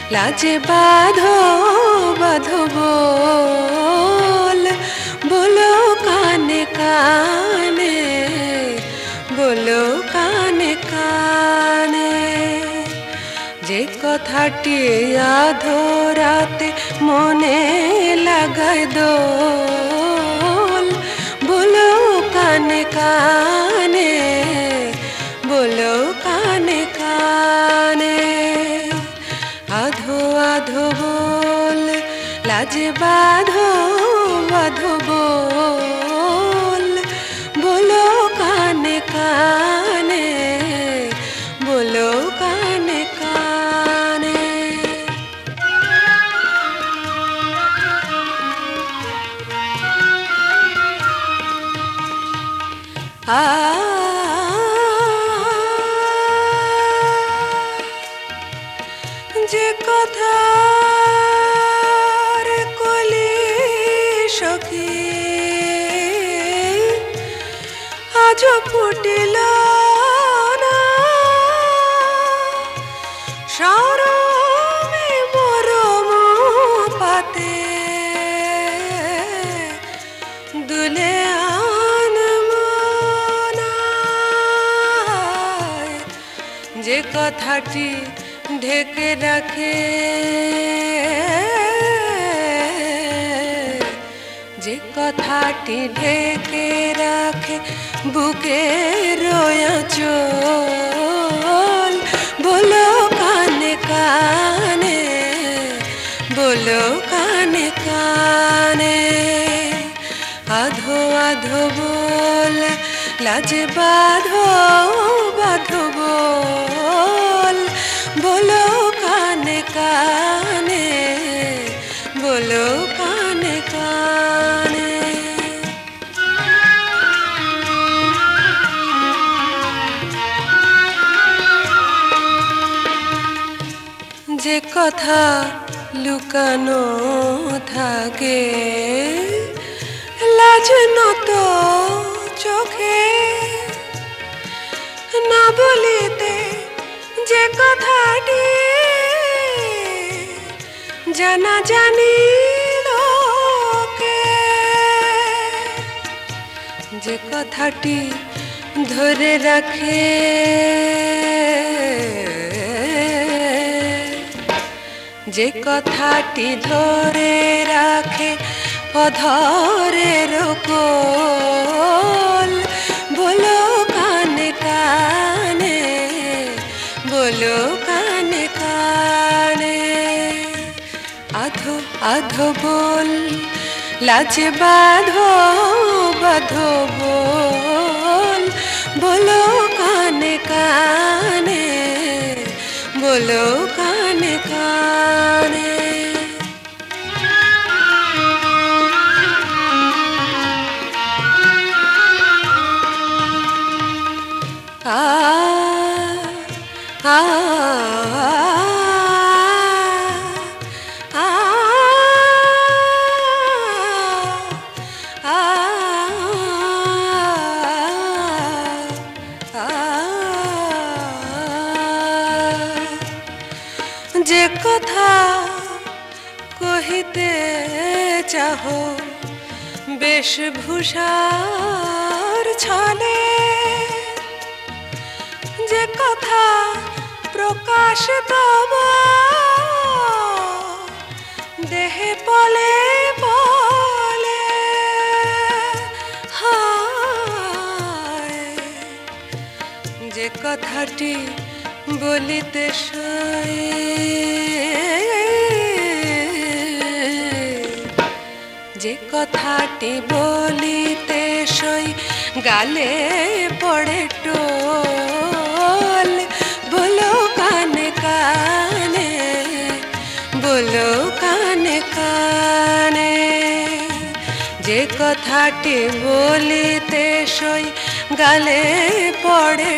লাজে বাঁধো বাঁধো বল, বলো কানে কানে, বলো কানে কানে। যে কথাটি আধো রাতে মনে লাগায় দোল, বলো কানে কানে, বলো কানে কানে। আধো আধো বল, লাজে বাঁধো বাঁধো বল, বলো কানে কানে, বলো কানে কানে। যে কথার কলি সখী আজ ফুটিল না, সরমে মরম পাতে দুলে আনমনায়। যে কথাটি ঢেকে রাখে, যে কথাটি ঢেকে রাখে বুকের আঁচল, বলো কানে কানে, বলো কানে কানে। আধো আধো বল, লাজে বাঁধো বাঁধো বল, বলো কানে কানে, বলো কানে কানে। যে কথা লুকানো থাকে লাজ নত চোখে, না বলিতে যে কথাটি জানা জানি লোকে, যে কথাটি ধরে রাখে, যে কথাটি ধরে রাখে অধরের কোল, বলো কানে কানে, বলো কানে কানে। আধো আধো বল, লাজে বাঁধো বাঁধো বল, বলো কানে কানে, বলো কানে কানে। আ আ যে কথা কহিতে চাহ বেশভূষার ছলে, যে কথা প্রকাশ তব দেহে পলে পলে, হায় যে কথাটি বলিতে সই, যে কথাটি বলিতে সই গালে পড়ে টোল, বলো কানে কানে, বলো কানে কানে। যে কথাটি বলিতে সই গালে পড়ে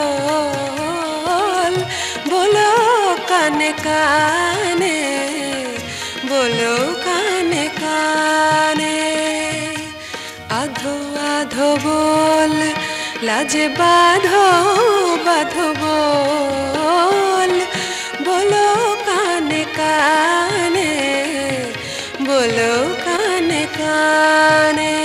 টোল, বলো কানে কানে, বলো কানে কানে। আধো আধো বল, লাজে বাঁধো বাঁধো বল, বলো কানে কানে, বলো কানে কানে।